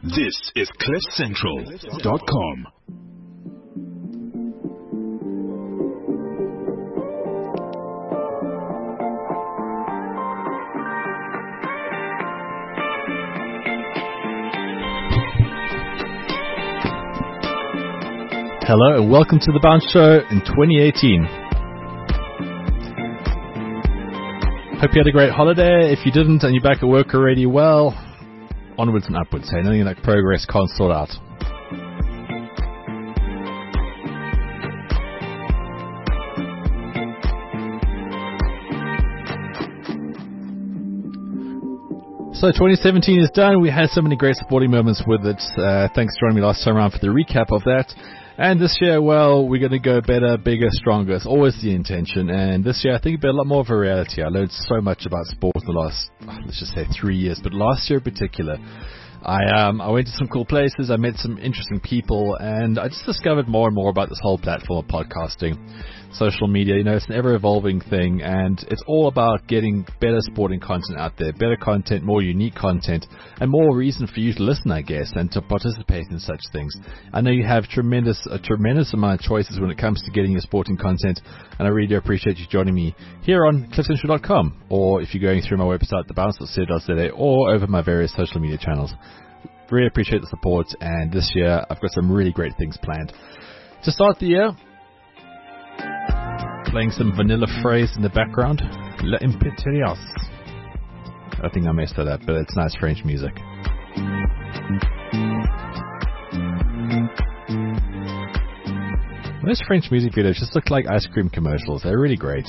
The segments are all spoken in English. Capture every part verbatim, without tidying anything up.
This is cliff central dot com. Hello and welcome to The Bounce Show in twenty eighteen. Hope you had a great holiday. If you didn't and you're back at work already, well, onwards and upwards. Hey, nothing like progress can't sort out. So twenty seventeen is done. We had so many great sporting moments with it. Uh, thanks for joining me last time around for the recap of that. And this year, well, we're going to go better, bigger, stronger. It's always the intention. And this year, I think it'll be a lot more of a reality. I learned so much about sport in the last, let's just say, three years. But last year in particular, I um I went to some cool places. I met some interesting people. And I just discovered more and more about this whole platform of podcasting. Social media, you know, it's an ever-evolving thing, and it's all about getting better sporting content out there, better content, more unique content, and more reason for you to listen, I guess, and to participate in such things. I know you have tremendous, a tremendous amount of choices when it comes to getting your sporting content, and I really do appreciate you joining me here on cliff central dot com, or if you're going through my website, the bounce dot co dot za, or over my various social media channels. Really appreciate the support, and this year I've got some really great things planned. To start the year, playing some Vanilla Phrase in the background. La Imperios. I think I messed that up, but it's nice French music. Those French music videos just look like ice cream commercials. They're really great.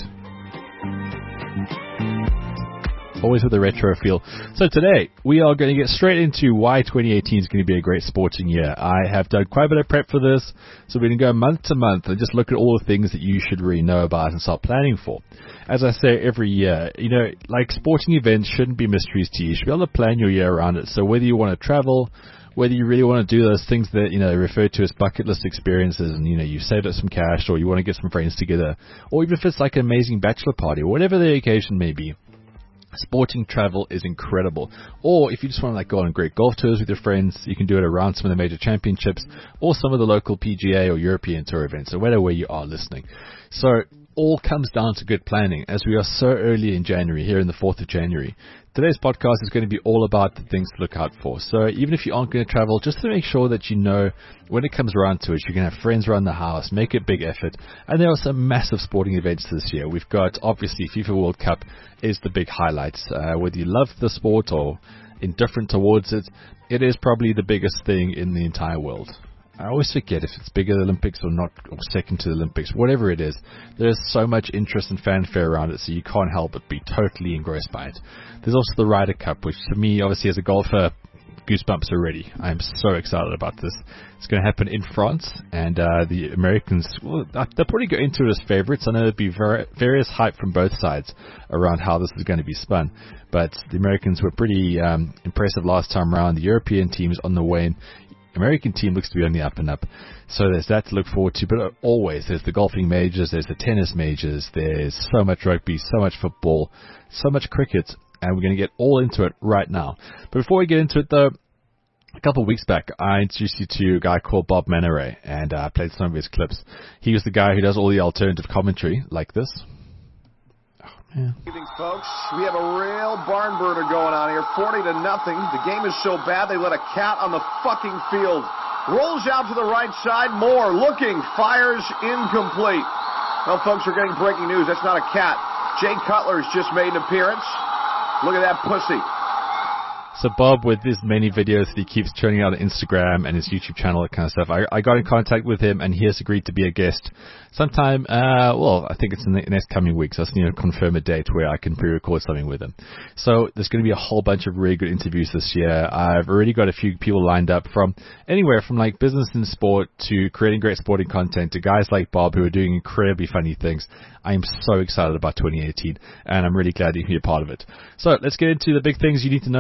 Always with a retro feel. So today, we are going to get straight into why twenty eighteen is going to be a great sporting year. I have done quite a bit of prep for this, so we're going to go month to month and just look at all the things that you should really know about and start planning for. As I say every year, you know, like sporting events shouldn't be mysteries to you. You should be able to plan your year around it. So whether you want to travel, whether you really want to do those things that, you know, refer to as bucket list experiences and, you know, you saved up some cash, or you want to get some friends together, or even if it's like an amazing bachelor party, or whatever the occasion may be, sporting travel is incredible. Or if you just want to like go on great golf tours with your friends, you can do it around some of the major championships or some of the local P G A or European Tour events, or whatever way you are listening. So all comes down to good planning, as we are so early in January, here in the fourth of January. Today's podcast is going to be all about the things to look out for. So even if you aren't going to travel, just to make sure that you know when it comes around to it, you can have friends around the house, make a big effort. And there are some massive sporting events this year. We've got, obviously, FIFA World Cup is the big highlight. Uh, whether you love the sport or indifferent towards it, it is probably the biggest thing in the entire world. I always forget if it's bigger than the Olympics or not, or second to the Olympics, whatever it is. There's so much interest and fanfare around it, so you can't help but be totally engrossed by it. There's also the Ryder Cup, which to me, obviously as a golfer, goosebumps already. I'm so excited about this. It's going to happen in France, and uh, the Americans, well, they'll probably go into it as favorites. I know there'll be ver- various hype from both sides around how this is going to be spun, but the Americans were pretty um, impressive last time around. The European team's on the wane. American team looks to be on the up and up. So there's that to look forward to. But always, there's the golfing majors, there's the tennis majors, there's so much rugby, so much football, so much cricket, and we're going to get all into it right now. But before we get into it, though, a couple of weeks back, I introduced you to a guy called Bob Manare, and I uh, played some of his clips. He was the guy who does all the alternative commentary, like this. Yeah. Evening, folks. We have a real barn burner going on here, forty to nothing. The game is so bad they let a cat on the fucking field. Rolls out to the right side, more looking, fires incomplete. Well, folks, we're getting breaking news. That's not a cat. Jay Cutler's just made an appearance. Look at that pussy. So Bob, with his many videos that he keeps churning out on Instagram and his YouTube channel, that kind of stuff, I, I got in contact with him, and he has agreed to be a guest sometime, uh, well, I think it's in the next coming weeks. I just need to confirm a date where I can pre-record something with him. So there's going to be a whole bunch of really good interviews this year. I've already got a few people lined up from anywhere from like business and sport to creating great sporting content to guys like Bob who are doing incredibly funny things. I am so excited about twenty eighteen, and I'm really glad you can be a part of it. So let's get into the big things you need to know about sports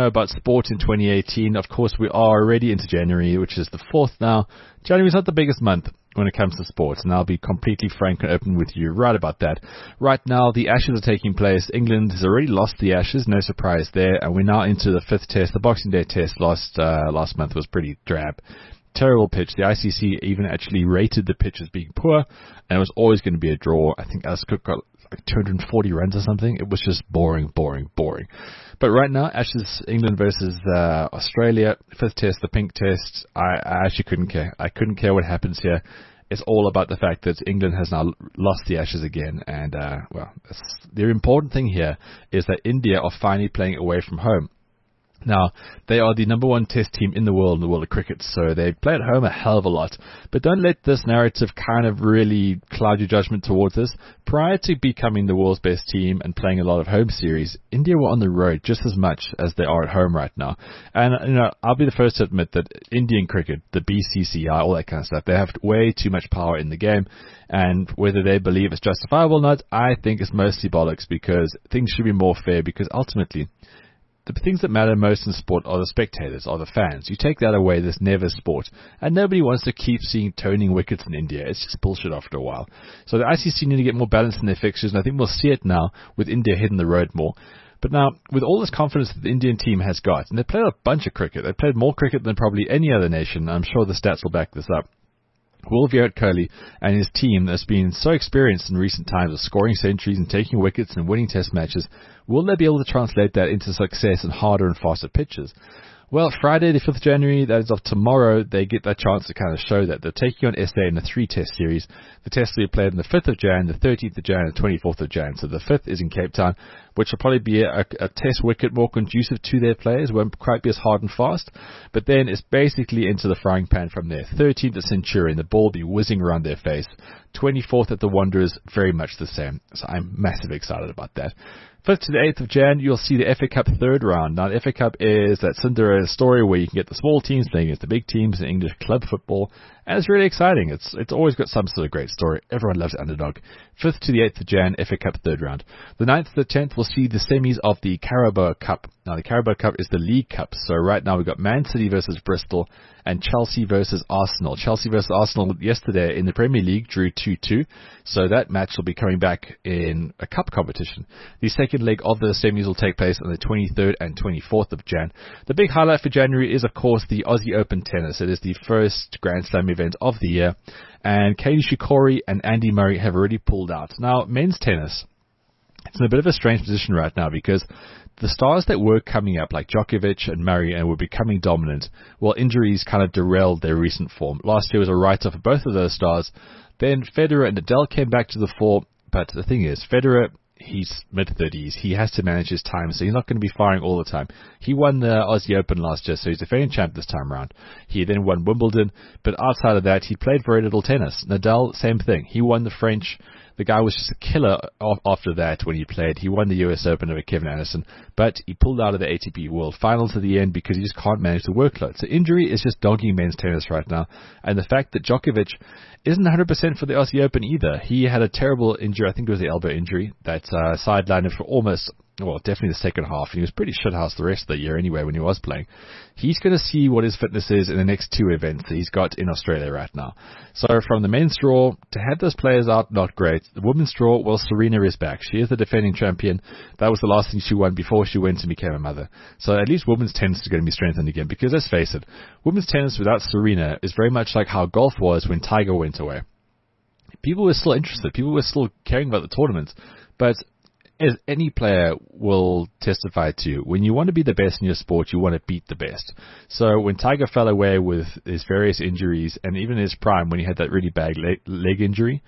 sport in twenty eighteen. Of course, we are already into January, which is the fourth now. January is not the biggest month when it comes to sports, and I'll be completely frank and open with you right about that. Right now, the Ashes are taking place. England has already lost the Ashes, no surprise there, and we're now into the fifth test. The Boxing Day test last uh, last month was pretty drab. Terrible pitch. The I C C even actually rated the pitch as being poor, and it was always going to be a draw. I think Alice Cook got like two hundred forty runs or something. It was just boring, boring, boring. But right now, Ashes, England versus uh, Australia, fifth test, the pink test. I, I actually couldn't care. I couldn't care what happens here. It's all about the fact that England has now lost the Ashes again. And, uh, well, the important thing here is that India are finally playing away from home. Now, they are the number one test team in the world, in the world of cricket, so they play at home a hell of a lot. But don't let this narrative kind of really cloud your judgment towards this. Prior to becoming the world's best team and playing a lot of home series, India were on the road just as much as they are at home right now. And, you know, I'll be the first to admit that Indian cricket, the B C C I, all that kind of stuff, they have way too much power in the game. And whether they believe it's justifiable or not, I think it's mostly bollocks, because things should be more fair, because ultimately, the things that matter most in sport are the spectators, are the fans. You take that away, there's never sport. And nobody wants to keep seeing toning wickets in India. It's just bullshit after a while. So the I C C need to get more balance in their fixtures, and I think we'll see it now with India hitting the road more. But now, with all this confidence that the Indian team has got, and they've played a bunch of cricket. They've played more cricket than probably any other nation. I'm sure the stats will back this up. Will Virat Kohli and his team that's been so experienced in recent times of scoring centuries and taking wickets and winning test matches, will they be able to translate that into success in harder and faster pitches? Well, Friday the fifth of January, that is of tomorrow, they get that chance to kind of show that. They're taking on S A in a three-test series. The test will be played on the fifth of January, the thirteenth of January, and the twenty-fourth of January. So the fifth is in Cape Town, which will probably be a, a test wicket more conducive to their players. Won't quite be as hard and fast. But then it's basically into the frying pan from there. thirteenth at Centurion, the ball will be whizzing around their face. twenty-fourth at the Wanderers, very much the same. So I'm massively excited about that. fifth to the eighth of January, you'll see the F A Cup third round. Now, the F A Cup is that Cinderella story where you can get the small teams playing against the big teams in English club football, and it's really exciting. It's it's always got some sort of great story. Everyone loves underdog. fifth to the eighth of January, F A Cup third round. The ninth to the tenth, we'll see the semis of the Carabao Cup. Now, the Carabao Cup is the League Cup. So right now we've got Man City versus Bristol and Chelsea versus Arsenal. Chelsea versus Arsenal yesterday in the Premier League drew two two. So that match will be coming back in a cup competition. The second leg of the semis will take place on the twenty-third and twenty-fourth of January. The big highlight for January is, of course, the Aussie Open tennis. It is the first Grand Slam event of the year. And Katie Shikori and Andy Murray have already pulled out. Now, men's tennis, it's in a bit of a strange position right now, because the stars that were coming up, like Djokovic and Murray, and were becoming dominant, well, injuries kind of derailed their recent form. Last year was a write-off for both of those stars. Then Federer and Nadal came back to the fore, but the thing is, Federer, he's mid-thirties. He has to manage his time, so he's not going to be firing all the time. He won the Aussie Open last year, so he's defending champ this time around. He then won Wimbledon, but outside of that, he played very little tennis. Nadal, same thing. He won the French. The guy was just a killer after that when he played. He won the U S Open over Kevin Anderson, but he pulled out of the A T P World Finals at the end because he just can't manage the workload. So injury is just dogging men's tennis right now. And the fact that Djokovic isn't one hundred percent for the Aussie Open either. He had a terrible injury. I think it was the elbow injury that uh, sidelined him for almost, well, definitely the second half. And he was pretty shithouse the rest of the year anyway when he was playing. He's going to see what his fitness is in the next two events that he's got in Australia right now. So from the men's draw, to have those players out, not great. The women's draw, well, Serena is back. She is the defending champion. That was the last thing she won before she went and became a mother. So at least women's tennis is going to be strengthened again, because let's face it, women's tennis without Serena is very much like how golf was when Tiger went away. People were still interested. People were still caring about the tournaments. But as any player will testify to, when you want to be the best in your sport, you want to beat the best. So when Tiger fell away with his various injuries, and even in his prime when he had that really bad leg, leg injury,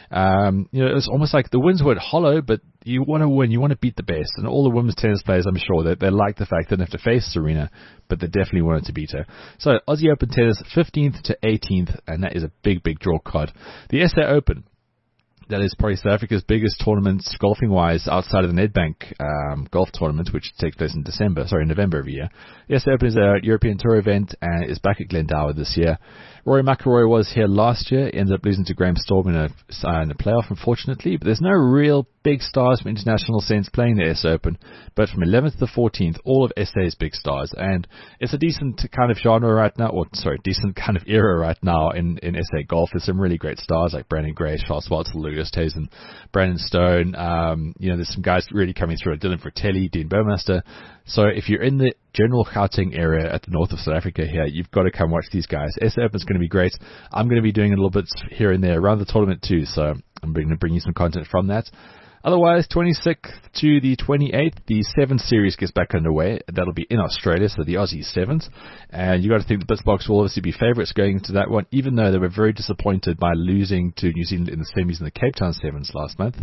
um, you know, it was almost like the wins were hollow, but you want to win, you want to beat the best. And all the women's tennis players, I'm sure, that they, they like the fact they don't have to face Serena, but they definitely wanted to beat her. So Aussie Open tennis, fifteenth to eighteenth, and that is a big, big draw card. The S A Open. That is probably South Africa's biggest tournament golfing-wise outside of the Nedbank um, golf tournament, which takes place in December, sorry, November every year. The S A Open is a European Tour event and is back at Glendower this year. Rory McIlroy was here last year, ended up losing to Graham Storm in a, uh, in a playoff, unfortunately. But there's no real big stars from international sense playing the S A Open. But from eleventh to the fourteenth, all of S A's big stars. And it's a decent kind of genre right now, or sorry, decent kind of era right now in, in S A golf. There's some really great stars like Brandon Gray, Charles Schwartzel, Lucas Tazen, Brandon Stone. Um, you know, there's some guys really coming through. Dylan Fratelli, Dean Burmester. So if you're in the general Gauteng area at the north of South Africa here, you've got to come watch these guys. S A Open is going to be great. I'm going to be doing a little bit here and there around the tournament too, so I'm going to bring you some content from that. Otherwise, twenty-sixth to the twenty-eighth, the Sevens series gets back underway. That'll be in Australia, so the Aussie Sevens. And you got to think the Blitzboks will obviously be favourites going into that one, even though they were very disappointed by losing to New Zealand in the semis in the Cape Town Sevens last month.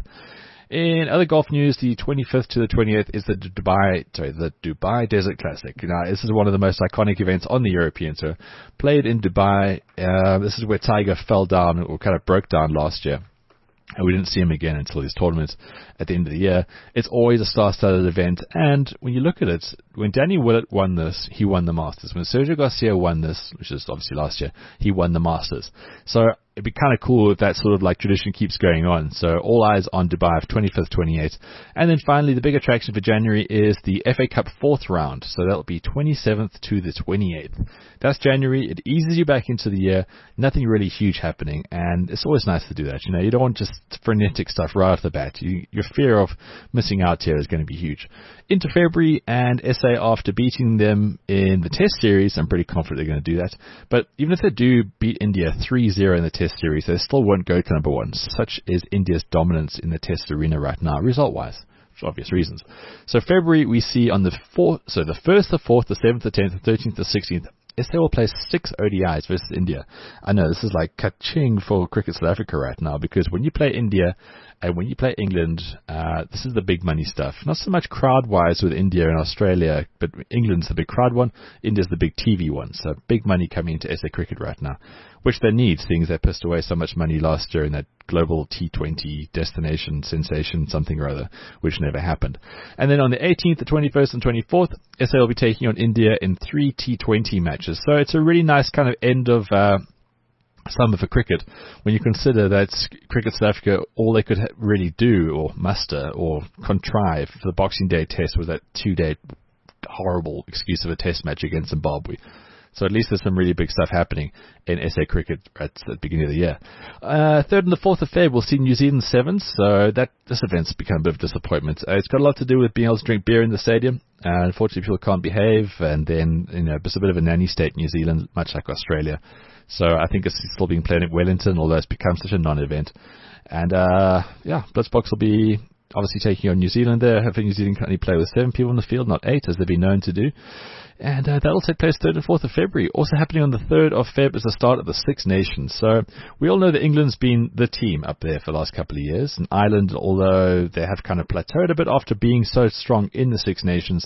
In other golf news, the twenty-fifth to the twenty-eighth is the Dubai, sorry, the Dubai Desert Classic. Now, this is one of the most iconic events on the European Tour. Played in Dubai. Uh, this is where Tiger fell down or kind of broke down last year. And we didn't see him again until his tournament at the end of the year. It's always a star-studded event. And when you look at it, when Danny Willett won this, he won the Masters. When Sergio Garcia won this, which is obviously last year, he won the Masters. So it'd be kind of cool if that sort of like tradition keeps going on. So all eyes on Dubai, twenty-fifth, twenty-eighth. And then finally, the big attraction for January is the F A Cup fourth round. So that'll be twenty-seventh to the twenty-eighth. That's January. It eases you back into the year. Nothing really huge happening. And it's always nice to do that. You know, you don't want just frenetic stuff right off the bat. You, your fear of missing out here is going to be huge. Into February, and S A, after beating them in the Test Series, I'm pretty confident they're going to do that. But even if they do beat India three zero in the Test Series, they still won't go to number one. Such is India's dominance in the Test arena right now, result-wise, for obvious reasons. So February, we see on the fourth, so the first, the fourth, the seventh, the tenth, the thirteenth, the sixteenth, S A will play six O D Is versus India. I know this is like ka-ching for Cricket South Africa right now, because when you play India and when you play England, uh, this is the big money stuff. Not so much crowd-wise with India and Australia, but England's the big crowd one, India's the big T V one. So big money coming into S A cricket right now, which they need, seeing as they pissed away so much money last year in that global T twenty destination sensation, something or other, which never happened. And then on the eighteenth, the twenty-first, and twenty-fourth, S A will be taking on India in three T twenty matches. So it's a really nice kind of end of uh, summer for cricket, when you consider that Cricket South Africa, all they could ha- really do or muster or contrive for the Boxing Day test was that two-day horrible excuse of a test match against Zimbabwe. So at least there's some really big stuff happening in S A cricket at the beginning of the year. Uh, third and the fourth of February, we'll see New Zealand Sevens. So that this event's become a bit of a disappointment. Uh, it's got a lot to do with being able to drink beer in the stadium. Uh, unfortunately, people can't behave, and then you know it's a bit of a nanny state, New Zealand, much like Australia. So I think it's still being played at Wellington, although it's become such a non-event. And uh, yeah, Blitzboks will be obviously taking on New Zealand there. Hopefully New Zealand can only play with seven people in the field, not eight, as they've been known to do. And uh, that'll take place third and fourth of February. Also happening on the third of February is the start of the Six Nations. So we all know that England's been the team up there for the last couple of years. And Ireland, although they have kind of plateaued a bit after being so strong in the Six Nations,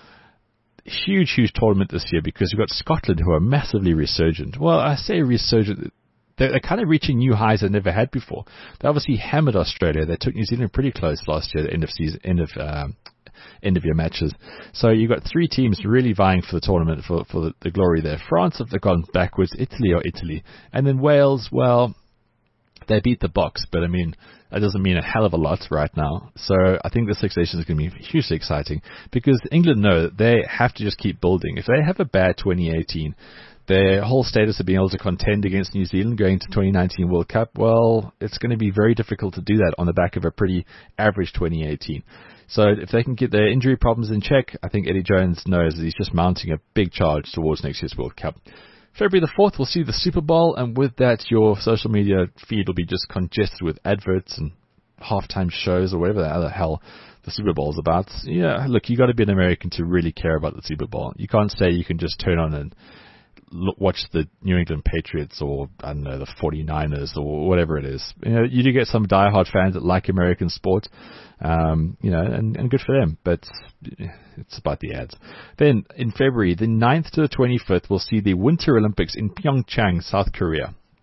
huge, huge tournament this year, because you've got Scotland, who are massively resurgent. Well, I say resurgent. They're, they're kind of reaching new highs they've never had before. They obviously hammered Australia. They took New Zealand pretty close last year, the end of season, end of um, end of your matches. So you've got three teams really vying for the tournament, for, for the, the glory there. France have gone backwards, Italy or Italy. And then Wales, well, they beat the Box, but I mean, that doesn't mean a hell of a lot right now. So I think the Six Nations is going to be hugely exciting, because England know that they have to just keep building. If they have a bad twenty eighteen, their whole status of being able to contend against New Zealand going to twenty nineteen World Cup, well, it's going to be very difficult to do that on the back of a pretty average twenty eighteen. So if they can get their injury problems in check, I think Eddie Jones knows that he's just mounting a big charge towards next year's World Cup. February the fourth, we'll see the Super Bowl, and with that, your social media feed will be just congested with adverts and halftime shows or whatever the other hell the Super Bowl is about. Yeah, look, you got to be an American to really care about the Super Bowl. You can't say you can just turn on and look, watch the New England Patriots or, I don't know, the forty-niners or whatever it is. You know, you do get some diehard fans that like American sport, um, you know, and, and good for them, but it's about the ads. Then, in February, the ninth to the twenty-fifth, we'll see the Winter Olympics in Pyeongchang, South Korea.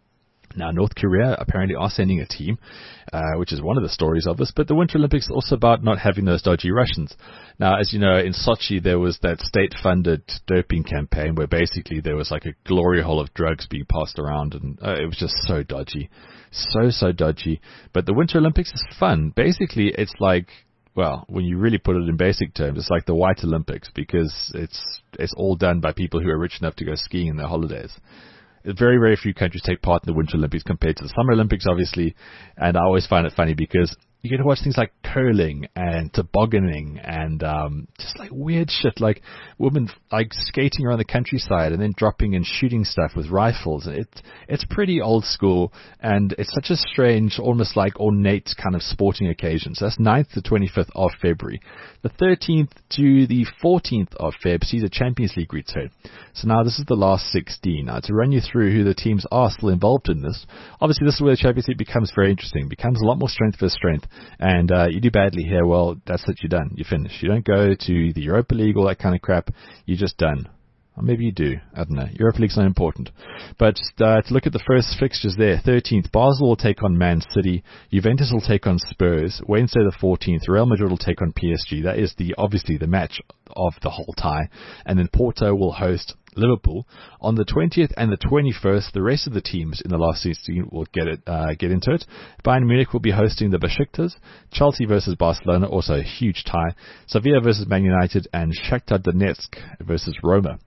Now, North Korea apparently are sending a team, uh, which is one of the stories of this, but the Winter Olympics is also about not having those dodgy Russians. Now, as you know, in Sochi, there was that state-funded doping campaign where basically there was like a glory hole of drugs being passed around, and uh, it was just so dodgy. So, so dodgy. But the Winter Olympics is fun. Basically, it's like, well, when you really put it in basic terms, it's like the White Olympics, because it's it's all done by people who are rich enough to go skiing in their holidays. Very, very few countries take part in the Winter Olympics compared to the Summer Olympics, obviously. And I always find it funny because you get to watch things like curling and tobogganing and um, just like weird shit, like women like skating around the countryside and then dropping and shooting stuff with rifles. It's it's pretty old school, and it's such a strange, almost like ornate kind of sporting occasion. So that's ninth to twenty-fifth of February. The thirteenth to the fourteenth of February sees a Champions League return. So now this is the last sixteen. Now, to run you through who the teams are still involved in this, obviously this is where the Champions League becomes very interesting. It becomes a lot more strength versus strength. And uh, you do badly here, well, that's it, you're done. You're finished. You don't go to the Europa League, all that kind of crap. You're just done. Or maybe you do. I don't know. Europa League's not important. But uh, to look at the first fixtures there, thirteenth, Basel will take on Man City. Juventus will take on Spurs. Wednesday the fourteenth, Real Madrid will take on P S G. That is the obviously the match of the whole tie. And then Porto will host Liverpool. On the twentieth and the twenty-first, the rest of the teams in the last sixteen will get it, uh, get into it. Bayern Munich will be hosting the Besiktas. Chelsea versus Barcelona, also a huge tie. Sevilla versus Man United, and Shakhtar Donetsk versus Roma.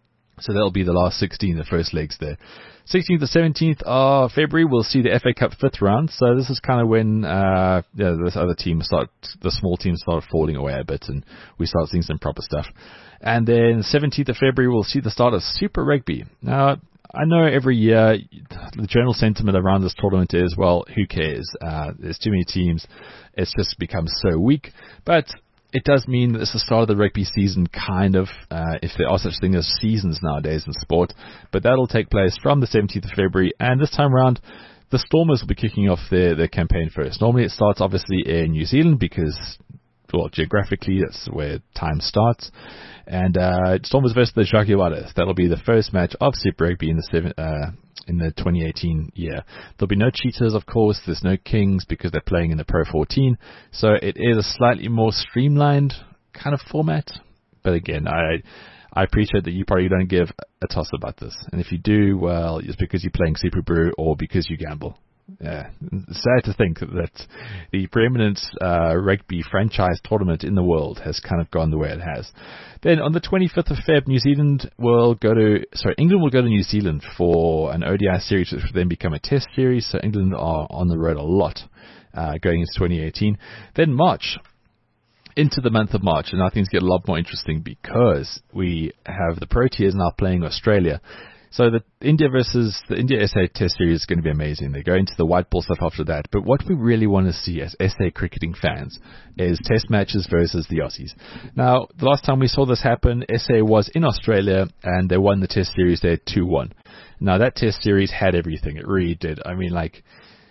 So that'll be the last sixteen, the first legs there. sixteenth to seventeenth of February, we'll see the F A Cup fifth round. So this is kind of when uh, yeah, this other team start, the small teams start falling away a bit, and we start seeing some proper stuff. And then seventeenth of February, we'll see the start of Super Rugby. Now, I know every year the general sentiment around this tournament is, well, who cares? Uh, there's too many teams. It's just become so weak. But it does mean that it's the start of the rugby season, kind of, uh, if there are such things as seasons nowadays in sport. But that'll take place from the seventeenth of February, and this time around, the Stormers will be kicking off their, their campaign first. Normally it starts, obviously, in New Zealand, because, well, geographically, that's where time starts. And uh, Stormers versus the Jaguares. That'll be the first match of Super Rugby in the seven, uh, in the twenty eighteen year. There'll be no Cheetahs, of course. There's no Kings because they're playing in the Pro fourteen. So it is a slightly more streamlined kind of format. But again, I I appreciate that you probably don't give a toss about this. And if you do, well, it's because you're playing Super Brew or because you gamble. Yeah, it's sad to think that the preeminent uh, rugby franchise tournament in the world has kind of gone the way it has. Then on the twenty-fifth of February, New Zealand will go to, sorry, England will go to New Zealand for an O D I series, which will then become a test series. So England are on the road a lot uh, going into twenty eighteen. Then March, into the month of March, and now things get a lot more interesting because we have the Proteas now playing Australia. So the India versus the India S A Test Series is going to be amazing. They go into the white ball stuff after that. But what we really want to see as S A cricketing fans is Test matches versus the Aussies. Now, the last time we saw this happen, S A was in Australia and they won the Test Series there two one. Now, that Test Series had everything. It really did. I mean, like,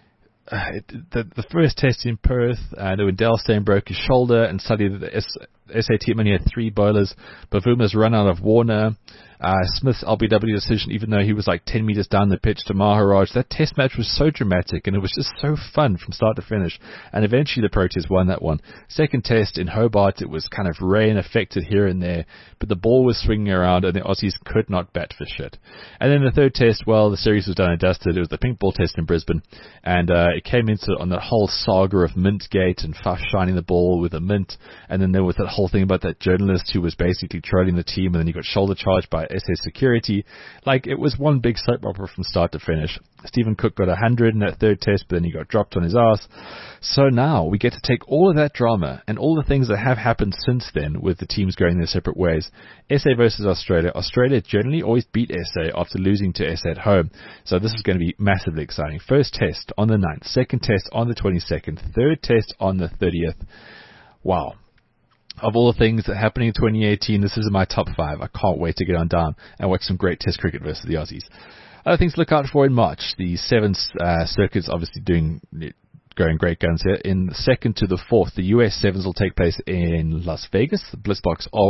uh, it, the, the first test in Perth, uh, when Dale Steyn broke his shoulder and suddenly the S, S A team only had three bowlers. Bavuma's run out of Warner. Uh, Smith's L B W decision, even though he was like ten meters down the pitch to Maharaj. That test match was so dramatic and it was just so fun from start to finish. And eventually the Proteas won that one. Second test in Hobart, it was kind of rain affected here and there, but the ball was swinging around and the Aussies could not bat for shit. And then the third test, well, the series was done and dusted. It was the pink ball test in Brisbane, and uh, it came into on that whole saga of Mintgate and Faf shining the ball with a mint. And then there was that whole thing about that journalist who was basically trolling the team, and then he got shoulder charged by S A security. Like, it was one big soap opera from start to finish. Stephen Cook got one hundred in that third test, but then he got dropped on his ass. So now we get to take all of that drama and all the things that have happened since then with the teams going their separate ways. S A versus Australia. Australia generally always beat S A after losing to S A at home. So this is going to be massively exciting. First test on the ninth, second test on the twenty-second, third test on the thirtieth. Wow. Of all the things that are happening in twenty eighteen, this is in my top five. I can't wait to get on down and watch some great test cricket versus the Aussies. Other things to look out for in March. The seventh uh, circuit's obviously doing going great guns here. In the second to the fourth, the U S Sevens will take place in Las Vegas. The Blitzbox always,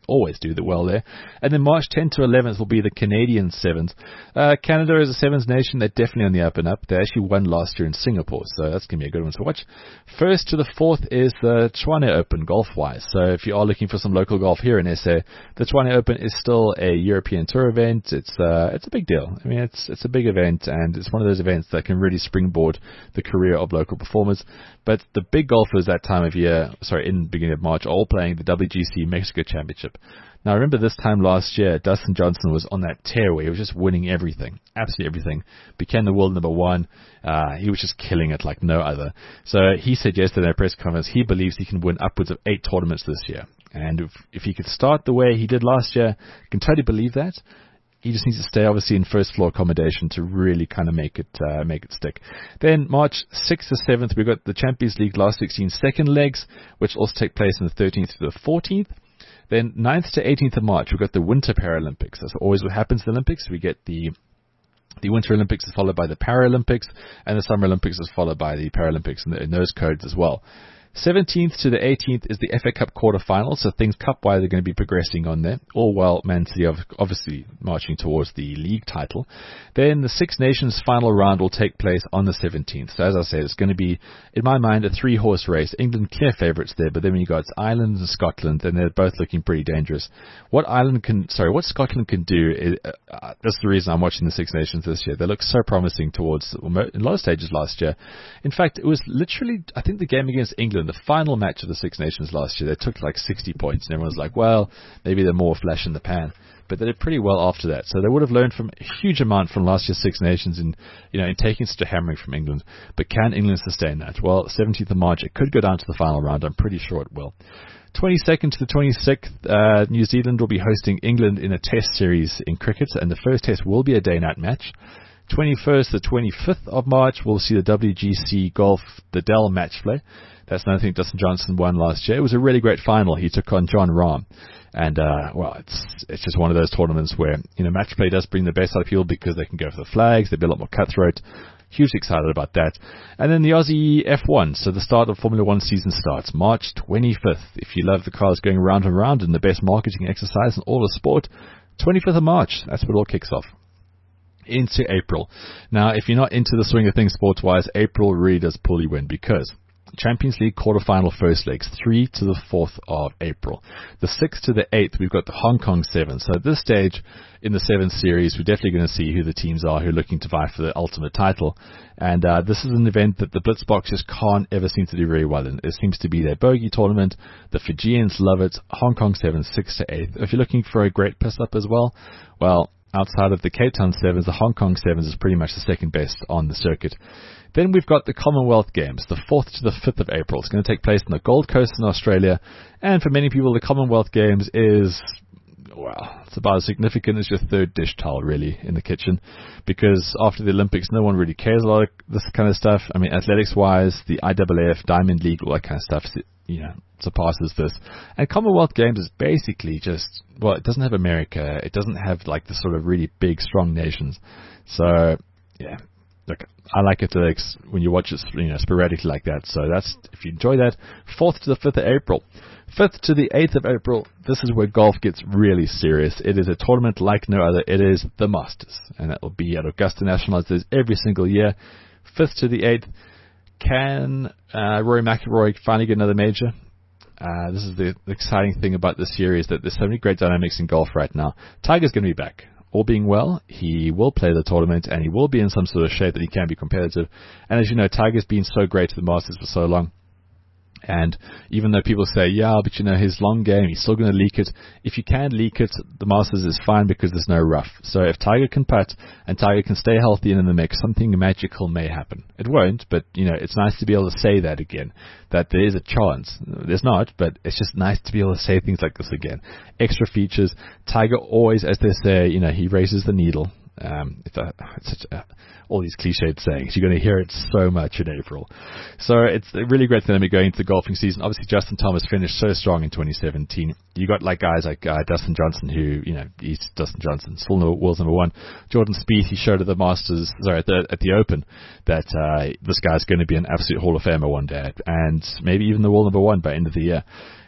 always do well there. And then March tenth to eleventh will be the Canadian Sevens. Uh, Canada is a Sevens nation. They're definitely on the up and up. They actually won last year in Singapore, so that's going to be a good one to watch. First to the fourth is the Tshwane Open golf-wise. So if you are looking for some local golf here in S A, the Tshwane Open is still a European Tour event. It's uh, it's a big deal. I mean, it's it's a big event, and it's one of those events that can really springboard the career of local performers. But the big golfers that time of year, sorry, in the beginning of March, are all playing the W G C Mexico Championship. Now, I remember this time last year, Dustin Johnson was on that tear where he was just winning everything, absolutely everything. Became the world number one. Uh, he was just killing it like no other. So he said yesterday in a press conference he believes he can win upwards of eight tournaments this year. And if, if he could start the way he did last year, I can totally believe that. He just needs to stay, obviously, in first floor accommodation to really kind of make it uh, make it stick. Then March sixth to seventh, we've got the Champions League last sixteen second legs, which also take place on the thirteenth to the fourteenth. Then ninth to eighteenth of March, we've got the Winter Paralympics. That's always what happens to the Olympics. We get the the Winter Olympics is followed by the Paralympics, and the Summer Olympics is followed by the Paralympics in, the, in those codes as well. seventeenth to the eighteenth is the F A Cup quarterfinals, so things cup-wise are going to be progressing on there. All while Man City obviously marching towards the league title. Then the Six Nations final round will take place on the seventeenth. So as I said, it's going to be, in my mind, a three-horse race. England clear favourites there, but then when you got Ireland and Scotland, and they're both looking pretty dangerous. What Ireland can, sorry, what Scotland can do is, uh, that's the reason I'm watching the Six Nations this year. They look so promising towards, in a lot of stages last year. In fact, it was literally, I think the game against England, the final match of the Six Nations last year, they took like sixty points, and everyone's like, well, maybe they're more flash in the pan. But they did pretty well after that. So they would have learned from a huge amount from last year's Six Nations in, you know, in taking such a hammering from England. But can England sustain that? Well, seventeenth of March, it could go down to the final round. I'm pretty sure it will. twenty-second to the twenty-sixth, uh, New Zealand will be hosting England in a test series in cricket, and the first test will be a day-night match. twenty-first to the twenty-fifth of March, we'll see the W G C Golf, the Dell match play. That's another thing Dustin Johnson won last year. It was a really great final. He took on John Rahm. And, uh, well, it's it's just one of those tournaments where, you know, match play does bring the best out of people because they can go for the flags. They'll be a lot more cutthroat. Hugely excited about that. And then the Aussie F one. So the start of Formula One season starts March twenty-fifth. If you love the cars going round and round and the best marketing exercise in all of sport, twenty-fifth of March. That's when it all kicks off. Into April. Now, if you're not into the swing of things sports-wise, April really does pull you in because Champions League quarterfinal first legs, three to the fourth of April. The sixth to the eighth, we've got the Hong Kong Seven. So at this stage in the Seven series, we're definitely going to see who the teams are who are looking to vie for the ultimate title. And uh, this is an event that the Blitzbox just can't ever seem to do very well in. It seems to be their bogey tournament. The Fijians love it. Hong Kong Seven, sixth to eighth. If you're looking for a great piss-up as well, well, outside of the Cape Town Sevens, the Hong Kong Sevens is pretty much the second best on the circuit. Then we've got the Commonwealth Games, the fourth to the fifth of April. It's going to take place on the Gold Coast in Australia. And for many people, the Commonwealth Games is, well, it's about as significant as your third dish towel, really, in the kitchen. Because after the Olympics, no one really cares a lot of this kind of stuff. I mean, athletics-wise, the I A A F, Diamond League, all that kind of stuff, you know, surpasses this. And Commonwealth Games is basically just, well, it doesn't have America. It doesn't have, like, the sort of really big, strong nations. So, yeah. Look, I like athletics when you watch it, you know, sporadically like that. So that's, if you enjoy that, fourth to the fifth of April. fifth to the eighth of April, this is where golf gets really serious. It is a tournament like no other. It is the Masters. And that will be at Augusta National as it is every single year. fifth to the eighth. Can uh, Rory McIlroy finally get another major? Uh, this is the, the exciting thing about this series, that there's so many great dynamics in golf right now. Tiger's going to be back. All being well, he will play the tournament and he will be in some sort of shape that he can be competitive. And as you know, Tiger's been so great to the Masters for so long. And even though people say, yeah, but you know, his long game, he's still going to leak it. If you can leak it, the Masters is fine because there's no rough. So if Tiger can putt and Tiger can stay healthy and in the mix, something magical may happen. It won't, but you know, it's nice to be able to say that again, that there is a chance. There's not, but it's just nice to be able to say things like this again. Extra features. Tiger always, as they say, you know, he raises the needle. Um, it's, a, it's such a, all these cliched sayings. You're going to hear it so much in April. So it's a really great dynamic going into the golfing season. Obviously, Justin Thomas finished so strong in twenty seventeen. You got like guys like uh, Dustin Johnson, who, you know, he's Dustin Johnson, still no world's number one. Jordan Spieth, he showed at the Masters, sorry, at the, at the Open, that uh, this guy's going to be an absolute Hall of Famer one day, and maybe even the world number one by end of the year.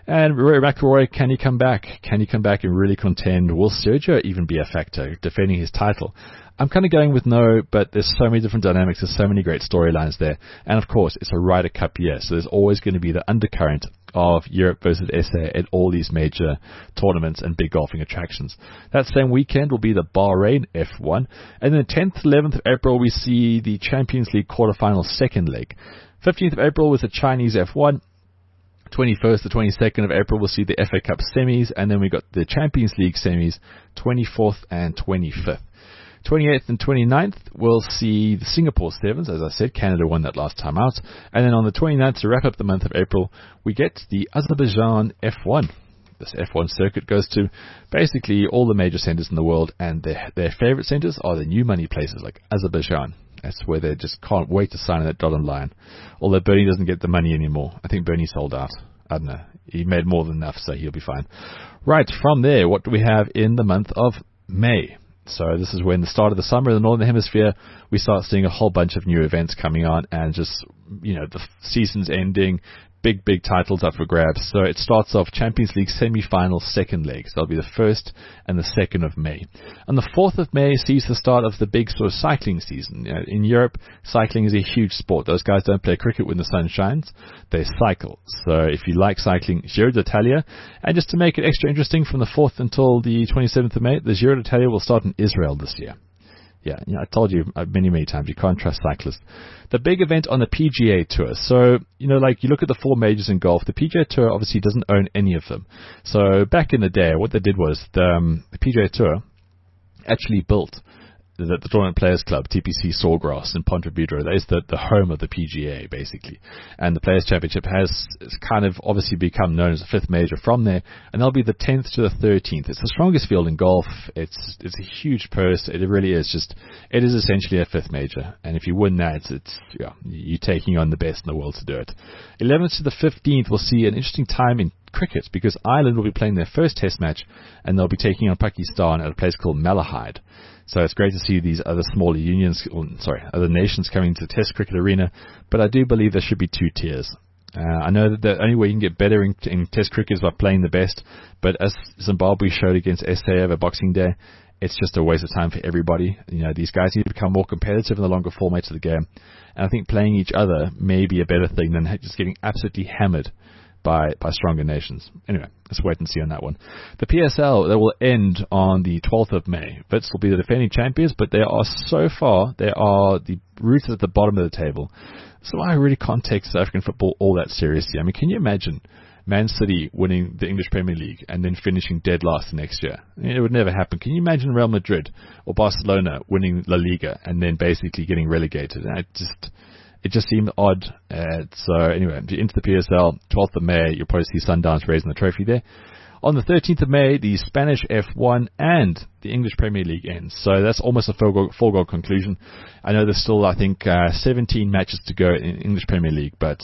And Rory McIlroy, can he come back? Can he come back and really contend? Will Sergio even be a factor defending his title? I'm kind of going with no, but there's so many different dynamics. There's so many great storylines there. And of course, it's a Ryder Cup year, so there's always going to be the undercurrent of Europe versus S A at all these major tournaments and big golfing attractions. That same weekend will be the Bahrain F one. And then tenth, eleventh of April, we see the Champions League quarterfinal second leg. fifteenth of April was the Chinese F one. twenty-first to twenty-second of April, we'll see the F A Cup semis. And then we got the Champions League semis, twenty-fourth and twenty-fifth. twenty-eighth and twenty-ninth, we'll see the Singapore Sevens. As I said, Canada won that last time out. And then on the twenty-ninth, to wrap up the month of April, we get the Azerbaijan F one. This F one circuit goes to basically all the major centers in the world, and their, their favorite centers are the new money places like Azerbaijan. That's where they just can't wait to sign that dotted line. Although Bernie doesn't get the money anymore. I think Bernie sold out. I don't know. He made more than enough, so he'll be fine. Right, from there, what do we have in the month of May? So this is when the start of the summer in the Northern Hemisphere, we start seeing a whole bunch of new events coming on, and just, you know, the season's ending, big, big titles up for grabs. So it starts off Champions League semi-final second leg. So that'll be the first and the second of May. And the fourth of May sees the start of the big sort of cycling season. You know, in Europe, cycling is a huge sport. Those guys don't play cricket when the sun shines. They cycle. So if you like cycling, Giro d'Italia. And just to make it extra interesting, from the fourth until the twenty-seventh of May, the Giro d'Italia will start in Israel this year. Yeah, yeah, I told you many, many times, you can't trust cyclists. The big event on the P G A Tour. So, you know, like you look at the four majors in golf, the P G A Tour obviously doesn't own any of them. So back in the day, what they did was the, um, the P G A Tour actually built the, the Tournament Players Club, T P C Sawgrass in Ponte Vedra. That is the, the home of the P G A, basically. And the Players Championship has kind of obviously become known as the fifth major from there, and that'll be the tenth to the thirteenth. It's the strongest field in golf. It's it's a huge purse. It really is just, it is essentially a fifth major. And if you win that, it's, it's yeah, you're taking on the best in the world to do it. eleventh to the fifteenth, we'll see an interesting time in cricket, because Ireland will be playing their first test match, and they'll be taking on Pakistan at a place called Malahide. So it's great to see these other smaller unions, or, sorry, other nations coming to the Test cricket arena, but I do believe there should be two tiers. Uh, I know that the only way you can get better in, in Test cricket is by playing the best, but as Zimbabwe showed against S A over Boxing Day, it's just a waste of time for everybody. You know, these guys need to become more competitive in the longer formats of the game, and I think playing each other may be a better thing than just getting absolutely hammered by by stronger nations. Anyway, let's wait and see on that one. The P S L, that will end on the twelfth of May. Wits will be the defending champions, but they are so far, they are the roots at the bottom of the table. So I really can't take South African football all that seriously. I mean, can you imagine Man City winning the English Premier League and then finishing dead last the next year? I mean, it would never happen. Can you imagine Real Madrid or Barcelona winning La Liga and then basically getting relegated? I just... It just seemed odd. Uh, so anyway, into the P S L, twelfth of May, you'll probably see Sundowns raising the trophy there. On the thirteenth of May, the Spanish F one and the English Premier League ends. So that's almost a foregone conclusion. I know there's still, I think, uh, seventeen matches to go in English Premier League, but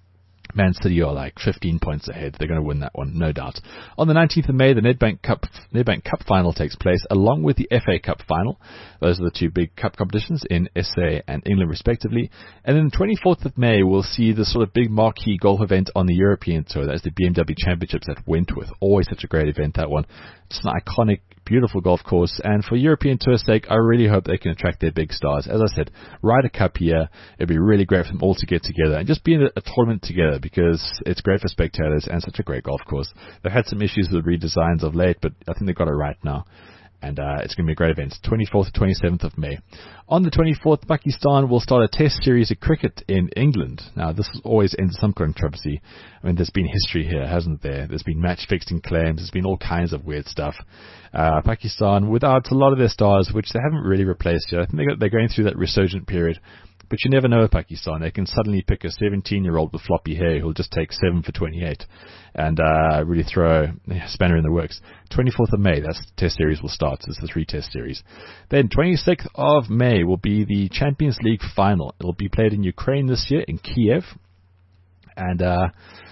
Man City are like fifteen points ahead. They're going to win that one, no doubt. On the nineteenth of May, the Nedbank Cup Nedbank Cup final takes place, along with the F A Cup final. Those are the two big cup competitions in S A and England, respectively. And then the twenty-fourth of May, we'll see the sort of big marquee golf event on the European Tour. That's the B M W Championships at Wentworth. Always such a great event, that one. It's an iconic, beautiful golf course, and for European Tour's sake, I really hope they can attract their big stars. As I said, Ryder Cup here, it'd be really great for them all to get together and just be in a, a tournament together, because it's great for spectators and such a great golf course. They've had some issues with redesigns of late, but I think they've got it right now. And uh, it's going to be a great event, twenty-fourth to twenty-seventh of May. On the twenty-fourth, Pakistan will start a test series of cricket in England. Now, this always ends some controversy. I mean, there's been history here, hasn't there? There's been match-fixing claims. There's been all kinds of weird stuff. Uh, Pakistan, without a lot of their stars, which they haven't really replaced yet. I think they're going through that resurgent period. But you never know with Pakistan. They can suddenly pick a seventeen-year-old with floppy hair who'll just take seven for twenty-eight and uh, really throw a spanner in the works. twenty-fourth of May, that's the test series will start. So it's the three-test series. Then twenty-sixth of May will be the Champions League final. It'll be played in Ukraine this year, in Kiev. And uh,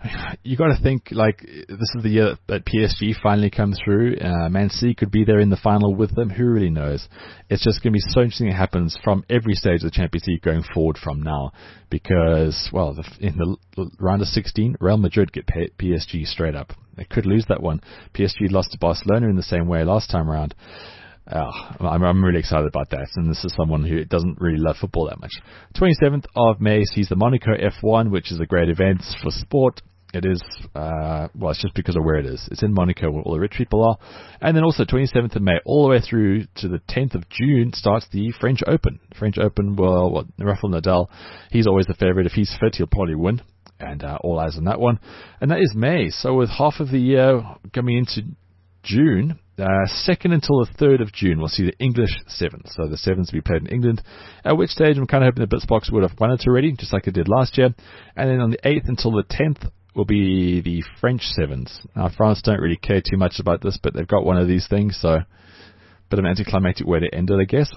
you got to think, like, this is the year that P S G finally come through. Uh, Man City could be there in the final with them. Who really knows? It's just going to be so interesting that happens from every stage of the Champions League going forward from now. Because, well, the, in the round of sixteen, Real Madrid get P S G straight up. They could lose that one. P S G lost to Barcelona in the same way last time around. Oh, I'm, I'm really excited about that, and this is someone who doesn't really love football that much. twenty-seventh of May sees the Monaco F one, which is a great event for sport. It is, uh, well, it's just because of where it is. It's in Monaco where all the rich people are. And then also twenty-seventh of May all the way through to the tenth of June starts the French Open. French Open, well, what, Rafael Nadal, he's always the favorite. If he's fit, he'll probably win. And uh, all eyes on that one. And that is May. So with half of the year coming into June, uh, second until the third of June, we'll see the English Sevens. So the Sevens will be played in England, at which stage I'm kind of hoping the Blitzbox would have won it already, just like it did last year. And then on the eighth until the tenth will be the French Sevens. Now, France don't really care too much about this, but they've got one of these things, so a bit of an anticlimactic way to end it, I guess.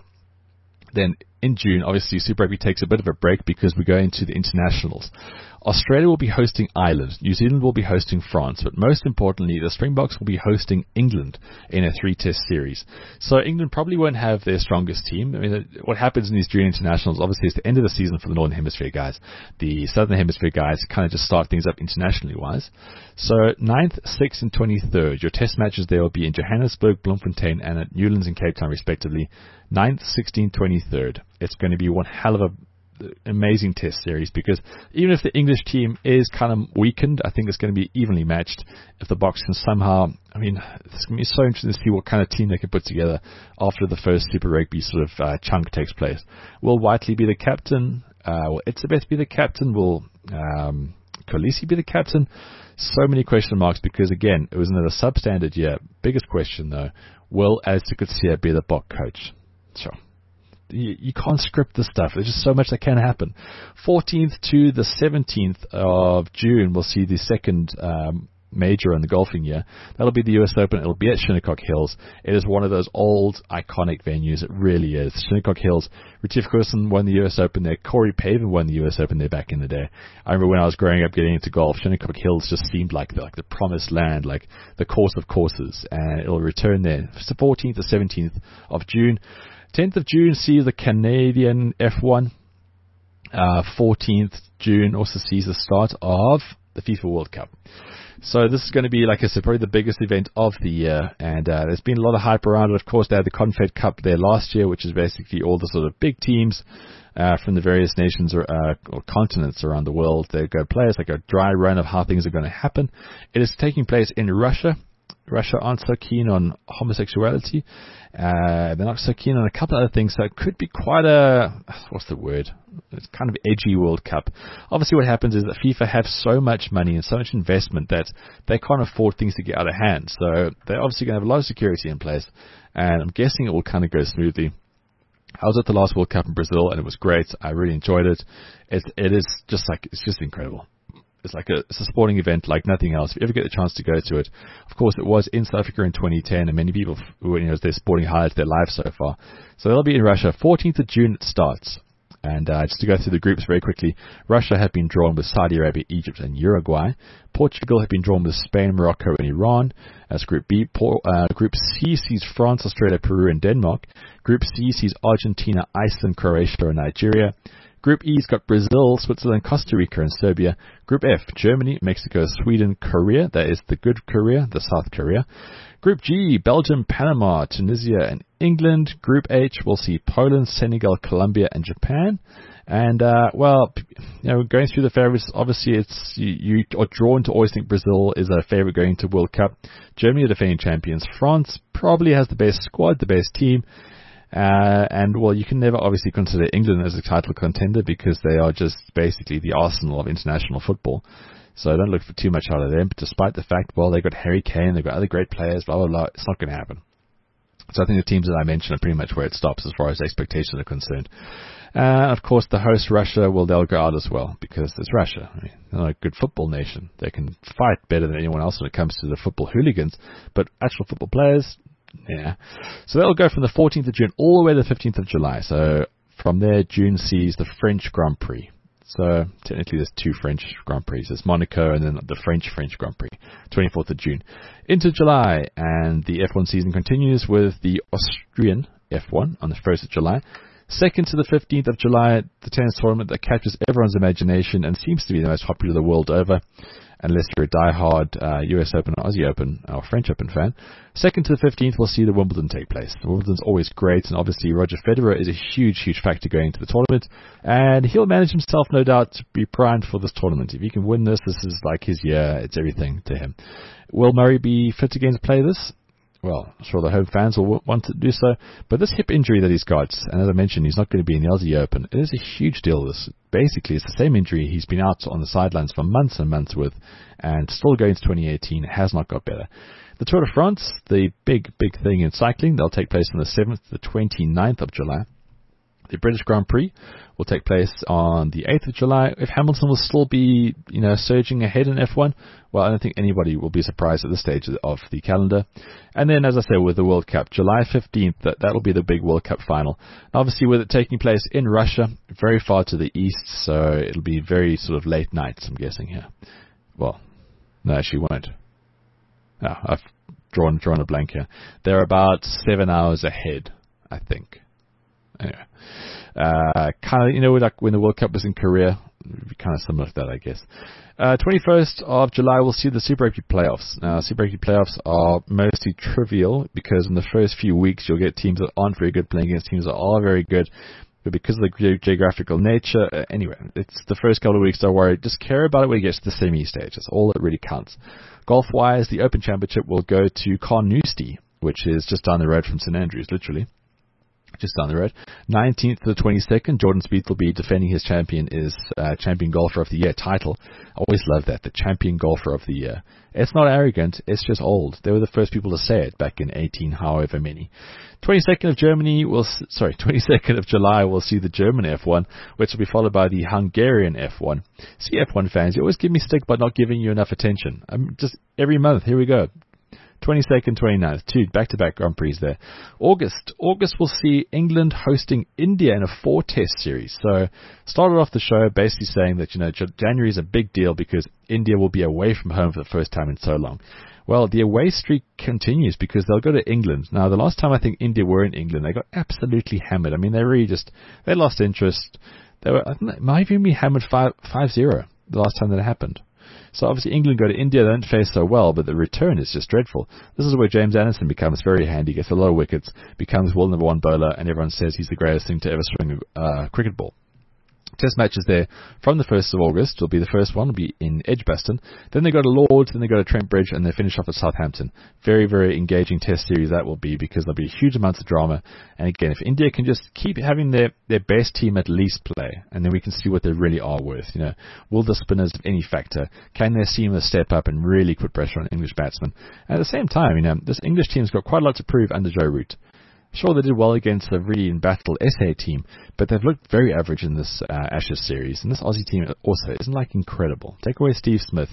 Then in June, obviously, Super Rugby takes a bit of a break because we go into the internationals. Australia will be hosting Ireland. New Zealand will be hosting France. But most importantly, the Springboks will be hosting England in a three-test series. So England probably won't have their strongest team. I mean, what happens in these June internationals, obviously, is the end of the season for the Northern Hemisphere guys. The Southern Hemisphere guys kind of just start things up internationally-wise. So ninth, sixth, and twenty-third, your test matches there will be in Johannesburg, Bloemfontein, and at Newlands and Cape Town, respectively. ninth, sixteenth, twenty-third. It's going to be one hell of a amazing test series, because even if the English team is kind of weakened, I think it's going to be evenly matched if the Boks can somehow, I mean, it's going to be so interesting to see what kind of team they can put together after the first Super Rugby sort of uh, chunk takes place. Will Whiteley be the captain? Uh, will Itzebeth be the captain? Will um, Kolisi be the captain? So many question marks, because again, it was another substandard year. Biggest question though, will Alistair Coetzee be the Bok coach? Sure. You, you can't script this stuff. There's just so much that can happen. fourteenth to the seventeenth of June, we'll see the second um, major in the golfing year. That'll be the U S Open. It'll be at Shinnecock Hills. It is one of those old, iconic venues. It really is. Shinnecock Hills. Retief Goosen won the U S Open there. Corey Pavin won the U S Open there back in the day. I remember when I was growing up getting into golf, Shinnecock Hills just seemed like the, like the promised land, like the course of courses. And it'll return there. It's the fourteenth to seventeenth of June. tenth of June sees the Canadian F one. Uh, fourteenth June also sees the start of the FIFA World Cup. So this is going to be, like I said, probably the biggest event of the year. And uh, there's been a lot of hype around it. Of course, they had the Confed Cup there last year, which is basically all the sort of big teams uh, from the various nations or, uh, or continents around the world. They're going to play. It's like a dry run of how things are going to happen. It is taking place in Russia. Russia aren't so keen on homosexuality. Uh, they're not so keen on a couple of other things, so it could be quite a, what's the word? It's kind of edgy World Cup. Obviously what happens is that FIFA have so much money and so much investment that they can't afford things to get out of hand. So they're obviously going to have a lot of security in place, and I'm guessing it will kind of go smoothly. I was at the last World Cup in Brazil, and it was great. I really enjoyed it. It, it is just like, it's just incredible. It's like a, it's a sporting event like nothing else. If you ever get the chance to go to it, of course, it was in South Africa in twenty ten, and many people, you know, it's their sporting highlights of their lives so far. So they'll be in Russia. fourteenth of June it starts. And uh, just to go through the groups very quickly, Russia have been drawn with Saudi Arabia, Egypt, and Uruguay. Portugal have been drawn with Spain, Morocco, and Iran as Group B. Por- uh, Group C sees France, Australia, Peru, and Denmark. Group C sees Argentina, Iceland, Croatia, and Nigeria. Group E's got Brazil, Switzerland, Costa Rica, and Serbia. Group F, Germany, Mexico, Sweden, Korea. That is the good Korea, the South Korea. Group G, Belgium, Panama, Tunisia, and England. Group H, we'll see Poland, Senegal, Colombia, and Japan. And, uh, well, you know, going through the favorites, obviously it's, you, you are drawn to always think Brazil is a favorite going to World Cup. Germany are defending champions. France probably has the best squad, the best team. Uh, and, well, you can never obviously consider England as a title contender because they are just basically the arsenal of international football. So don't look for too much out of them. But despite the fact, well, they've got Harry Kane, they've got other great players, blah, blah, blah, it's not going to happen. So I think the teams that I mentioned are pretty much where it stops as far as expectations are concerned. Uh, of course, the host Russia, well, they'll go out as well because it's Russia. I mean, they're not a good football nation. They can fight better than anyone else when it comes to the football hooligans. But actual football players, yeah. So that'll go from the fourteenth of June all the way to the fifteenth of July. So from there, June sees the French Grand Prix. So technically there's two French Grand Prix. There's Monaco and then the French French Grand Prix, twenty-fourth of June. Into July, and the F one season continues with the Austrian F one on the first of July. second to the fifteenth of July, the tennis tournament that catches everyone's imagination and seems to be the most popular the world over, unless you're a die-hard uh, U S Open or Aussie Open or French Open fan. second to the fifteenth, we'll see the Wimbledon take place. The Wimbledon's always great, and obviously Roger Federer is a huge, huge factor going into the tournament, and he'll manage himself, no doubt, to be primed for this tournament. If he can win this, this is like his year. It's everything to him. Will Murray be fit again to play this? Well, I'm sure the home fans will want to do so, but this hip injury that he's got, and as I mentioned, he's not going to be in the Aussie Open, it is a huge deal. This basically it's the same injury he's been out on the sidelines for months and months with, and still going to twenty eighteen, has not got better. The Tour de France, the big, big thing in cycling, they'll take place on the seventh to the twenty-ninth of July. The British Grand Prix will take place on the eighth of July. If Hamilton will still be, you know, surging ahead in F one, well, I don't think anybody will be surprised at this stage of the calendar. And then, as I said, with the World Cup, July fifteenth, that that'll be the big World Cup final. Obviously, with it taking place in Russia, very far to the east, so it'll be very sort of late nights, I'm guessing here. Well, no, actually won't. Oh, I've drawn drawn a blank here. They're about seven hours ahead, I think. Anyway, uh, kind of, you know, like when the World Cup was in Korea, kind of similar to that, I guess. Uh, twenty-first of July, we'll see the Super Rugby playoffs. Now, Super Rugby playoffs are mostly trivial because in the first few weeks, you'll get teams that aren't very good playing against teams that are very good. But because of the ge- geographical nature, uh, anyway, it's the first couple of weeks, don't worry. Just care about it when you get to the semi stage. That's all that really counts. Golf-wise, the Open Championship will go to Carnoustie, which is just down the road from Saint Andrews, literally. Just down the road. nineteenth to the twenty-second, Jordan Spieth will be defending his champion is uh, Champion Golfer of the Year title. I always love that, the Champion Golfer of the Year. It's not arrogant, it's just old. They were the first people to say it back in eighteen, however many. twenty-second of Germany will, sorry, twenty-second of July, we'll see the German F one, which will be followed by the Hungarian F one. See, F one fans, you always give me stick by not giving you enough attention. I'm just every month, here we go. twenty-second, twenty-ninth, two back-to-back Grand Prix there. August. August will see England hosting India in a four-test series. So, started off the show basically saying that, you know, January is a big deal because India will be away from home for the first time in so long. Well, the away streak continues because they'll go to England. Now, the last time I think India were in England, they got absolutely hammered. I mean, they really just, they lost interest. They were, I think they might even be hammered five zero the last time that happened. So obviously England go to India, they don't face so well, but the return is just dreadful. This is where James Anderson becomes very handy, gets a lot of wickets, becomes world number one bowler, and everyone says he's the greatest thing to ever swing a uh, cricket ball. Test matches there from the first of August will be the first one, will be in Edgbaston. Then they go to Lords, then they go to Trent Bridge, and they finish off at Southampton. Very, very engaging test series that will be because there'll be huge amounts of drama. And again, if India can just keep having their, their best team at least play, and then we can see what they really are worth. You know, will the spinners have any factor? Can their seamers step up and really put pressure on English batsmen? And at the same time, you know, this English team's got quite a lot to prove under Joe Root. Sure, they did well against a really embattled S A team, but they've looked very average in this uh, Ashes series. And this Aussie team also isn't like incredible. Take away Steve Smith.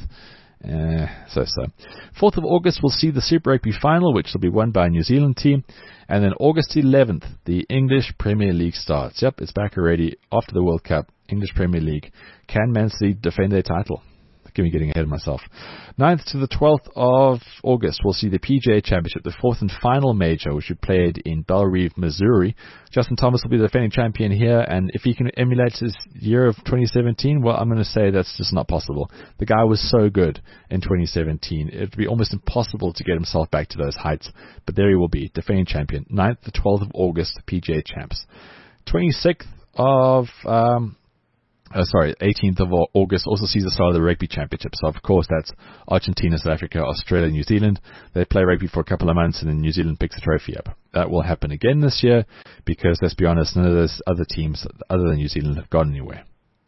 Uh, so so. fourth of August, we'll see the Super Rugby final, which will be won by a New Zealand team. And then August eleventh, the English Premier League starts. Yep, it's back already after the World Cup. English Premier League. Can Man City defend their title? Give me getting ahead of myself. ninth to the twelfth of August, we'll see the P G A Championship, the fourth and final major, which we played in Bellerive, Missouri. Justin Thomas will be the defending champion here, and if he can emulate his year of twenty seventeen, well, I'm going to say that's just not possible. The guy was so good in twenty seventeen, it would be almost impossible to get himself back to those heights. But there he will be, defending champion. ninth to twelfth of August, P G A Champs. twenty-sixth of... Um, Uh, sorry, eighteenth of August also sees the start of the Rugby Championship. So, of course, that's Argentina, South Africa, Australia, New Zealand. They play rugby for a couple of months, and then New Zealand picks the trophy up. That will happen again this year because, let's be honest, none of those other teams other than New Zealand have gone anywhere.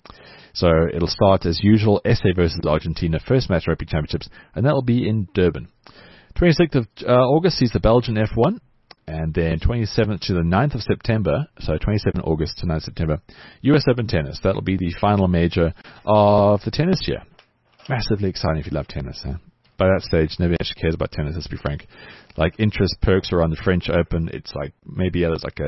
So it'll start as usual, S A versus Argentina, first match Rugby Championships, and that will be in Durban. twenty-sixth of uh, August sees the Belgian F one. And then twenty-seventh to the ninth of September, so twenty-seventh of August to ninth of September, U S Open Tennis. That'll be the final major of the tennis year. Massively exciting if you love tennis. Huh? By that stage, nobody actually cares about tennis, let's be frank. Like, interest perks around the French Open, it's like, maybe there's like a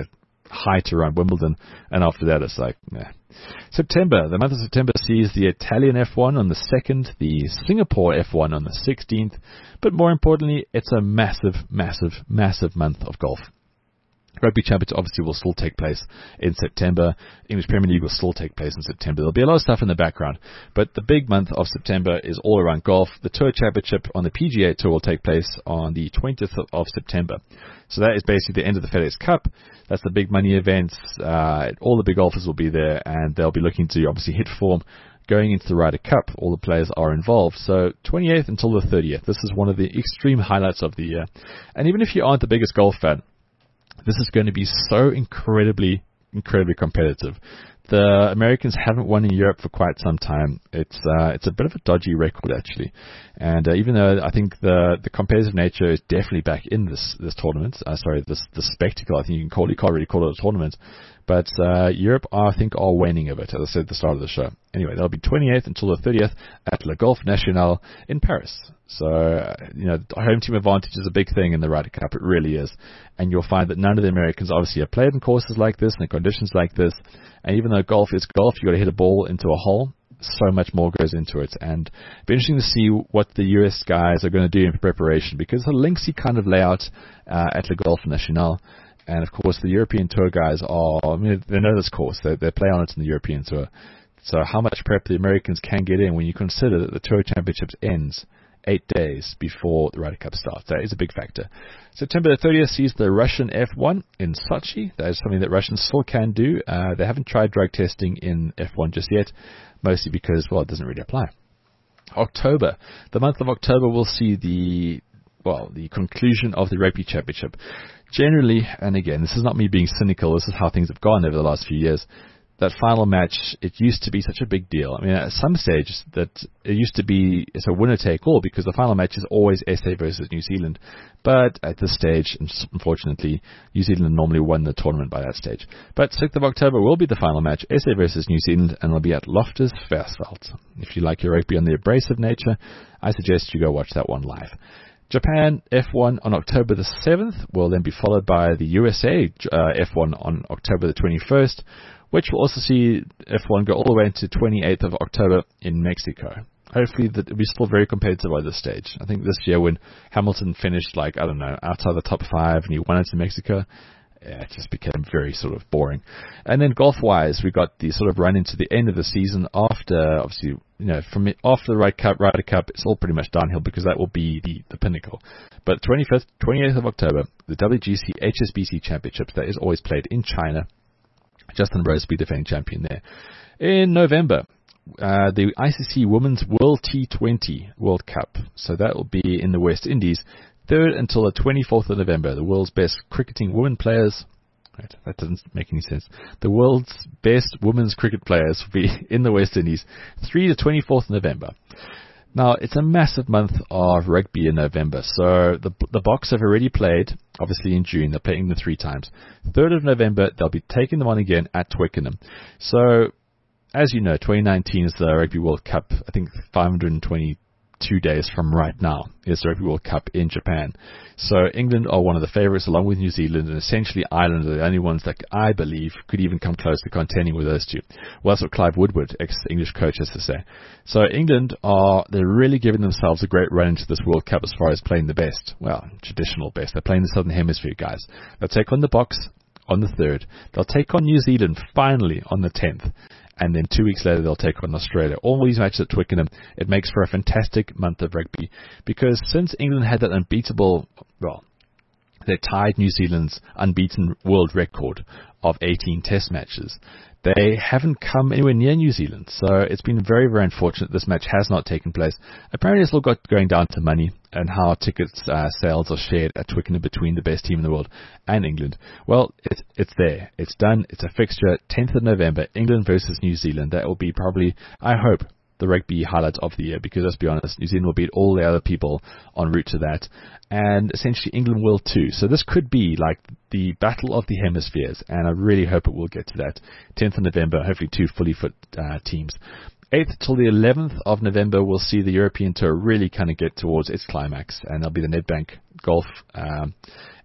height around Wimbledon, and after that it's like, nah. September, the month of September sees the Italian F one on the second, the Singapore F one on the sixteenth, but more importantly, it's a massive, massive, massive month of golf. Rugby Championship obviously will still take place in September. English Premier League will still take place in September. There'll be a lot of stuff in the background, but the big month of September is all around golf. The Tour Championship on the P G A Tour will take place on the twentieth of September. So that is basically the end of the FedEx Cup. That's the big money events. Uh, all the big golfers will be there, and they'll be looking to obviously hit form going into the Ryder Cup. All the players are involved. So twenty-eighth until the thirtieth. This is one of the extreme highlights of the year. And even if you aren't the biggest golf fan, this is going to be so incredibly, incredibly competitive. The Americans haven't won in Europe for quite some time. It's uh, it's a bit of a dodgy record, actually. And uh, even though I think the the competitive nature is definitely back in this this tournament, uh, sorry, this this spectacle, I think you can call it, you can't really call it a tournament. But uh, Europe, I think, are waning a bit, as I said at the start of the show. Anyway, that'll be twenty-eighth until the thirtieth at Le Golf National in Paris. So, uh, you know, home team advantage is a big thing in the Ryder Cup. It really is. And you'll find that none of the Americans obviously have played in courses like this and in conditions like this. And even though golf is golf, you've got to hit a ball into a hole. So much more goes into it. And it'll be interesting to see what the U S guys are going to do in preparation, because it's a lengthy kind of layout uh, at Le Golf National. And, of course, the European Tour guys are, I mean, they know this course. They, they play on it in the European Tour. So how much prep the Americans can get in when you consider that the Tour Championships ends eight days before the Ryder Cup starts. That is a big factor. September the thirtieth sees the Russian F one in Sochi. That is something that Russians still can do. Uh, they haven't tried drug testing in F one just yet, mostly because, well, it doesn't really apply. October. The month of October will see the, well, the conclusion of the Rugby Championship. Generally, and again, this is not me being cynical, this is how things have gone over the last few years, that final match, it used to be such a big deal. I mean, at some stage, that it used to be, it's a winner-take-all, because the final match is always S A versus New Zealand. But at this stage, unfortunately, New Zealand normally won the tournament by that stage. But sixth of October will be the final match, S A versus New Zealand, and it'll be at Loftus Versfeld. If you like your rugby on the abrasive nature, I suggest you go watch that one live. Japan F one on October the seventh will then be followed by the U S A uh, F one on October the twenty-first, which will also see F one go all the way into twenty-eighth of October in Mexico. Hopefully that it'll be still very competitive by this stage. I think this year when Hamilton finished, like, I don't know, outside the top five and he won it in Mexico, yeah, it just became very sort of boring. And then golf-wise, we got the sort of run into the end of the season after, obviously, you know, from it, after the Ryder Cup, Ryder Cup, it's all pretty much downhill, because that will be the, the pinnacle. But twenty-fifth, twenty-eighth of October, the W G C H S B C Championships, that is always played in China. Justin Rose will be defending champion there. In November, uh, the I C C Women's World T twenty World Cup. So that will be in the West Indies. third until the twenty-fourth of November, the world's best cricketing women players. Right, that doesn't make any sense. The world's best women's cricket players will be in the West Indies, third to twenty-fourth of November. Now, it's a massive month of rugby in November. So the the Boks have already played, obviously in June. They're playing them three times. third of November, they'll be taking them on again at Twickenham. So, as you know, twenty nineteen is the Rugby World Cup. I think five hundred twenty-two days from right now is the Rugby World Cup in Japan. So England are one of the favourites, along with New Zealand, and essentially Ireland are the only ones that I believe could even come close to contending with those two. Well, that's what Clive Woodward, ex-English coach, has to say. So England are, they're really giving themselves a great run into this World Cup as far as playing the best. Well, traditional best. They're playing the Southern Hemisphere guys. They'll take on the Boks on the third. They'll take on New Zealand finally on the tenth. And then two weeks later, they'll take on Australia. All these matches at Twickenham, it makes for a fantastic month of rugby. Because since England had that unbeatable, well, they tied New Zealand's unbeaten world record of eighteen test matches, they haven't come anywhere near New Zealand. So it's been very, very unfortunate this match has not taken place. Apparently it's all got going down to money and how tickets uh, sales are shared at Twickenham between the best team in the world and England. Well, it's, it's there. It's done. It's a fixture. tenth of November, England versus New Zealand. That will be probably, I hope, the rugby highlight of the year, because let's be honest, New Zealand will beat all the other people en route to that, and essentially England will too. So this could be like the battle of the hemispheres, and I really hope it will get to that. tenth of November, hopefully two fully fit uh, teams. eighth till the eleventh of November, we'll see the European Tour really kind of get towards its climax, and there'll be the Nedbank Golf um,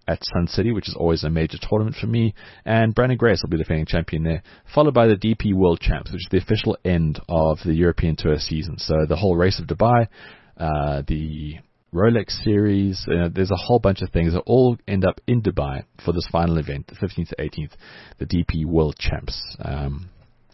at Sun City, which is always a major tournament for me, and Brandon Grace will be defending champion there, followed by the D P World Champs, which is the official end of the European Tour season. So the whole race of Dubai, uh, the Rolex series, uh, there's a whole bunch of things that all end up in Dubai for this final event, the fifteenth to eighteenth, the D P World Champs. Um,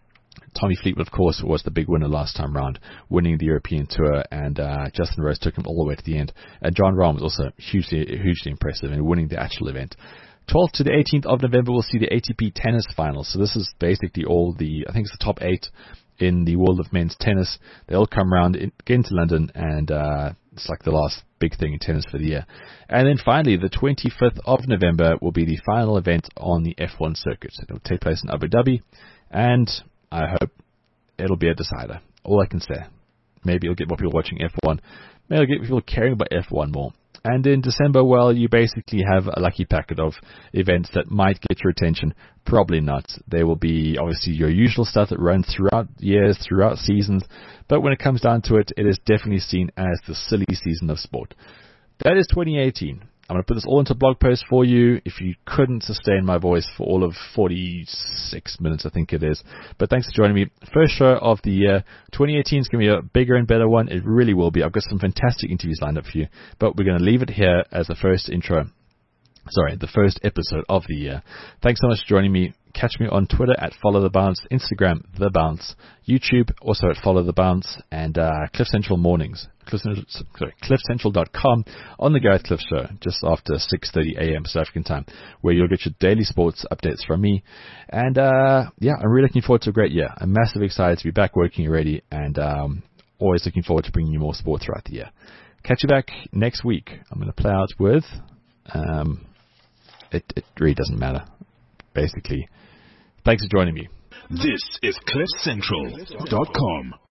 Tommy Fleetwood, of course, was the big winner last time round, winning the European Tour, and uh, Justin Rose took him all the way to the end. And John Rahm was also hugely, hugely impressive in winning the actual event. twelfth to the eighteenth of November, we'll see the A T P Tennis Finals. So this is basically all the, I think it's the top eight in the world of men's tennis. They all come around in, get into London, and uh, it's like the last big thing in tennis for the year. And then finally, the twenty-fifth of November will be the final event on the F one circuit. It will take place in Abu Dhabi, and I hope it'll be a decider. All I can say. Maybe it'll get more people watching F one. Maybe it'll get people caring about F one more. And in December, well, you basically have a lucky packet of events that might get your attention. Probably not. There will be, obviously, your usual stuff that runs throughout years, throughout seasons. But when it comes down to it, it is definitely seen as the silly season of sport. That is twenty eighteen. I'm going to put this all into a blog post for you if you couldn't sustain my voice for all of forty-six minutes, I think it is. But thanks for joining me. First show of the year. twenty eighteen is going to be a bigger and better one. It really will be. I've got some fantastic interviews lined up for you. But we're going to leave it here as the first intro. Sorry, the first episode of the year. Thanks so much for joining me. Catch me on Twitter at Follow the Bounce, Instagram The Bounce, YouTube also at Follow the Bounce, and uh, Cliff Central mornings. Cliff, sorry, cliff central dot com on the Gareth Cliff Show just after six thirty a.m. South African time, where you'll get your daily sports updates from me. And uh, yeah, I'm really looking forward to a great year. I'm massively excited to be back working already, and um, always looking forward to bringing you more sport throughout the year. Catch you back next week. I'm going to play out with. Um, it, it really doesn't matter, basically. Thanks for joining me. This is cliff central dot com.